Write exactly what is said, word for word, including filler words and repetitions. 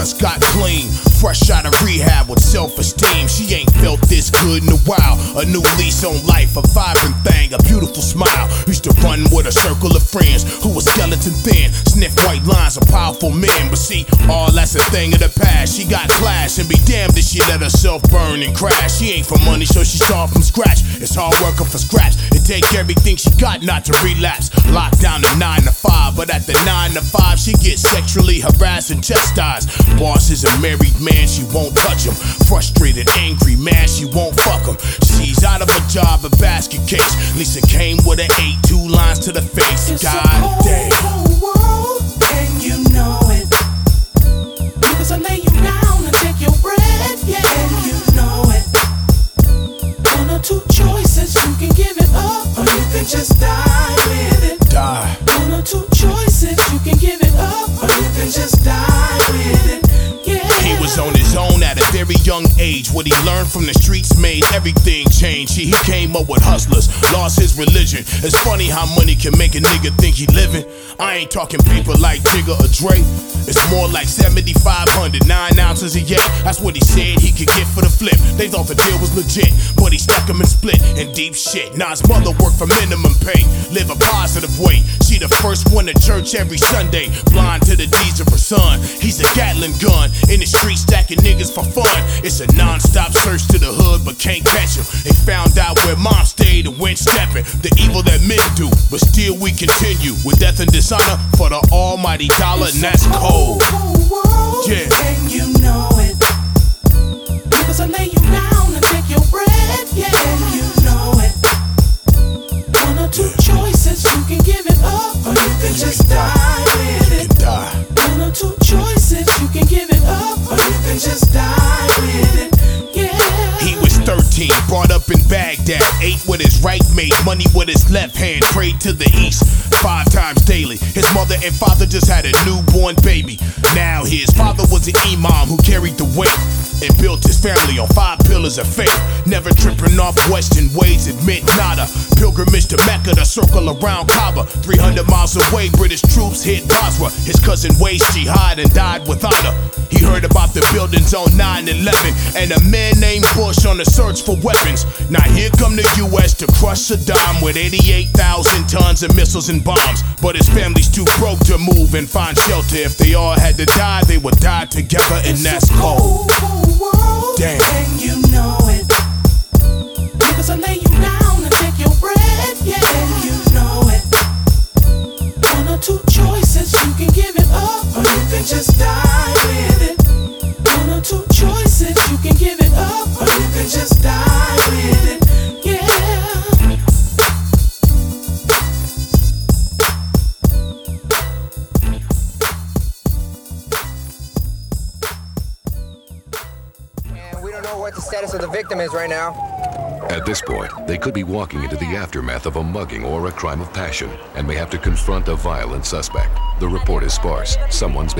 just got clean, fresh out of rehab with self-esteem. She ain't felt this good in a while. A new lease on life, a vibrant thing, a beautiful smile. Used to run with a circle of friends who were skeleton thin, sniff white lines of powerful men. But see, all that's a thing of the past. She got class, and be damned if she let herself burn and crash. She ain't for money, so she start from scratch. It's hard working for scraps. It take everything she got not to relapse. Locked down to nine to five, but at the nine to five, she gets sexually harassed and chastised. Boss is a married man, she won't touch him. Frustrated, angry, mad, she won't fuck him. She's out of a job, a basket case. Lisa came with an eight, two lines to the face. It's God a cold, damn. cold world, and you know it. Because I lay you down and take your breath, yeah, and you know it. One or two choices, you can give it up, or you can just die with it. Die. One or two choices, you can give it up, or you can just die with it. Yeah. He was on his own at a very young age. What he learned from the streets made everything change. He, he came up with hustlers, lost his religion. It's funny how money can make a nigga think he living. I ain't talking paper like Jigga or Dre. It's more like seventy-five hundred, nine ounces a yak. That's what he said he could get for the flip. They thought the deal was legit, but he stacked them and split in deep shit. Now his mother worked for minimum pay, live a positive way. She the first one to church every Sunday, blind to the deeds of her son. He's a Gatling gun, in the street stacking niggas for fun. It's a non-stop search to the hood, but can't catch him. They found out where mom stayed and went stepping. The evil that men do, but still we continue with death and dishonor for the almighty dollar, and that's cold. Cold, cold world, Yeah. and you know it. Because I lay you down and take your breath, yeah, and you know it. One or two choices, you can give it up, or you can just die with You it. can die. One or two choices, you can give it up, or you can just die with it. Yeah. He was thirteen, brought up in Baghdad, ate with his right, made money with his left hand, prayed to the east five times daily. His mother and father just had a newborn baby. Now his father was an imam who carried the weight and built his family on five pillars of faith. Never tripping off Western ways, admit nada. Pilgrimage to Mecca, the circle around Kaaba. three hundred miles away, British troops hit Basra. His cousin waged jihad and died with honor. He heard about the buildings on nine eleven and a man named Bush on the search for weapons. Now here come the U S to crush Saddam with eighty-eight thousand tons of missiles and bombs. But his family's too broke to move and find shelter. If they all had to die, they would die together, and It's that's a cold. cold, cold world, Damn. and you know it. Because I lay you down and take your breath, yeah, and you know it. One or two choices, you can give it up, or you can just die with it. One or two choices, you can give it up, or you can just die with it. Yeah. And we don't know what the status of the victim is right now. At this point, they could be walking into the aftermath of a mugging or a crime of passion and may have to confront a violent suspect. The report is sparse. Someone's been